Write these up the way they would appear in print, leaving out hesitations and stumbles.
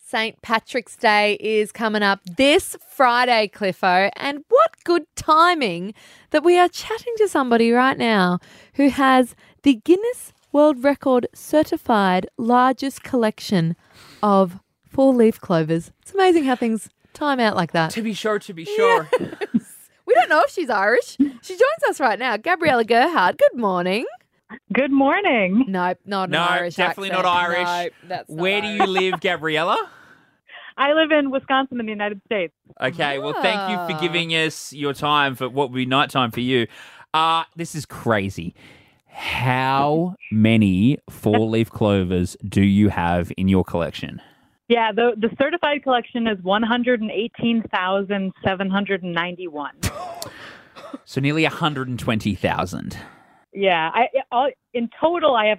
St. Patrick's Day is coming up this Friday, Cliffo. And what good timing that we are chatting to somebody right now who has the Guinness World Record certified largest collection of four-leaf clovers. It's amazing how things time out like that. To be sure. We don't know if she's Irish. She joins us right now. Gabriella Gerhardt, good morning. Good morning. Nope, not an No, Irish definitely accent. not Irish. No, that's not Where do Irish. you live, Gabriella? I live in Wisconsin in the United States. Okay, well, thank you for giving us your time for what would be nighttime for you. This is crazy. How many four-leaf clovers do you have in your collection? Yeah, the certified collection is 118,791. So nearly 120,000. Yeah, in total I have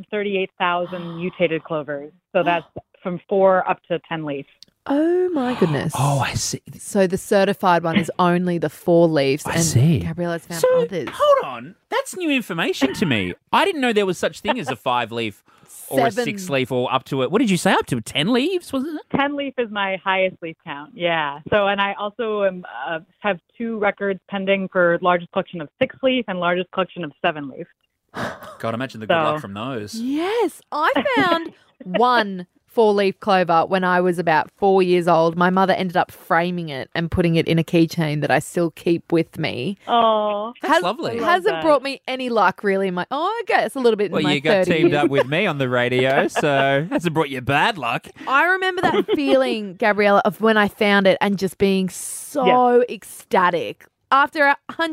138,000 mutated clovers. So that's from 4 up to 10 leaf. Oh, my goodness. Oh, I see. So the certified one is only the four leaves. I and see. Gabriella's found So, others. hold on. That's new information to me. I didn't know there was such thing as a 5-leaf or a 7. 6-leaf or up to it. What did you say? Up to 10 leaves, was it? 10 leaf is my highest leaf count. Yeah. So, and I also have 2 records pending for largest collection of 6 leaf and largest collection of 7 leaf. God, imagine the good So- luck from those. Yes, I found one four-leaf clover when I was about 4 years old. My mother ended up framing it and putting it in a keychain that I still keep with me. Oh, That's lovely. I love Hasn't that. brought me any luck really in my, I guess a little bit in Well, my you got 30 teamed years. up with me on the radio, so hasn't brought you bad luck. I remember that feeling, Gabriella, of when I found it and just being so ecstatic. After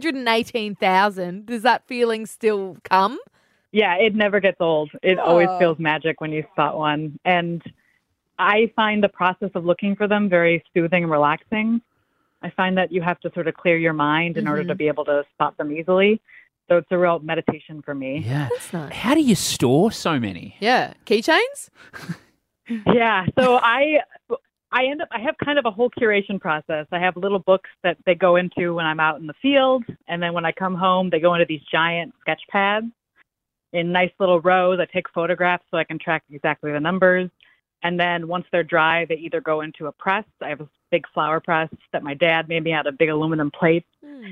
118,000, does that feeling still come? Yeah, it never gets old. It always Oh. feels magic when you spot one. And I find the process of looking for them very soothing and relaxing. I find that you have to sort of clear your mind in order to be able to spot them easily. So it's a real meditation for me. Yeah. That's nice. How do you store so many? Yeah. Keychains? Yeah. So I have kind of a whole curation process. I have little books that they go into when I'm out in the field. And then when I come home, they go into these giant sketch pads in nice little rows. I take photographs so I can track exactly the numbers. And then once they're dry, they either go into a press. I have a big flower press that my dad made me out of big aluminum plates,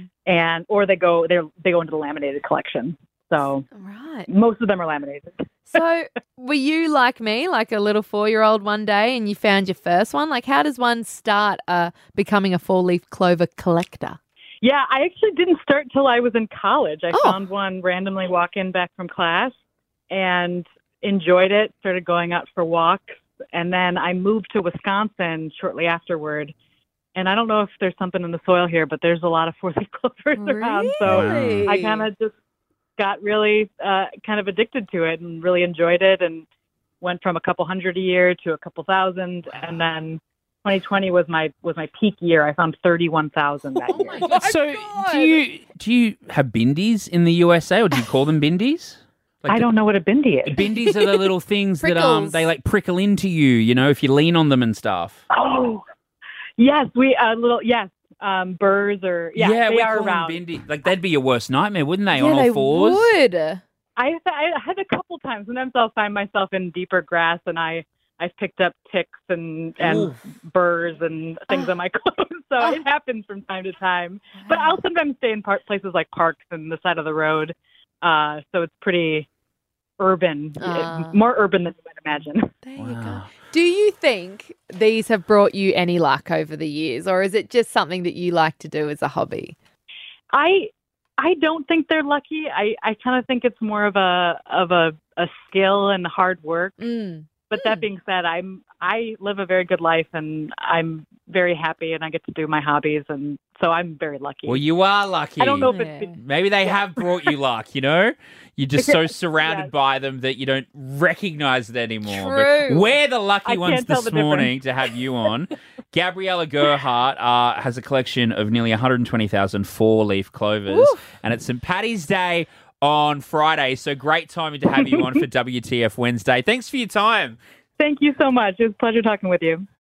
or they go into the laminated collection. So Right. most of them are laminated. So were you like me, like a little 4-year-old one day and you found your first one? Like how does one start becoming a four-leaf clover collector? Yeah, I actually didn't start till I was in college. I Oh. found one randomly walking back from class and enjoyed it, started going out for walks. And then I moved to Wisconsin shortly afterward. And I don't know if there's something in the soil here, but there's a lot of four-leaf clovers around. So Really? I kind of just got really kind of addicted to it and really enjoyed it and went from a couple hundred a year to a couple thousand. And then 2020 was my peak year. I found 31,000 that year. So God. do you have bindies in the USA, or do you call them bindies? Like I don't know what a bindi is. Bindies are the little things that Prickles. they like prickle into you, you know, if you lean on them and stuff. Oh, yes, burrs or they we are call around. them bindies. Like they'd be your worst nightmare, wouldn't they? Yeah, on all they fours. would. I had a couple times. Sometimes I'll find myself in deeper grass, and I've picked up ticks and burrs and things on my clothes. So it happens from time to time. But I'll sometimes stay in places like parks and the side of the road. So it's pretty urban, more urban than you might imagine. There you go. Do you think these have brought you any luck over the years, or is it just something that you like to do as a hobby? I don't think they're lucky. I kind of think it's more of a skill and hard work. But that being said, I live a very good life and I'm very happy and I get to do my hobbies, and so I'm very lucky. Well, you are lucky. I don't know if it's Maybe they have brought you luck, you know? You're just so surrounded Yes. by them that you don't recognize it anymore. True. But we're the lucky I ones can't tell this the morning to have you on. Gabriella Gerhardt has a collection of nearly 120,000 four-leaf clovers, and it's St. Paddy's Day on Friday, so great timing to have you on for WTF Wednesday. Thanks for your time. Thank you so much. It was a pleasure talking with you.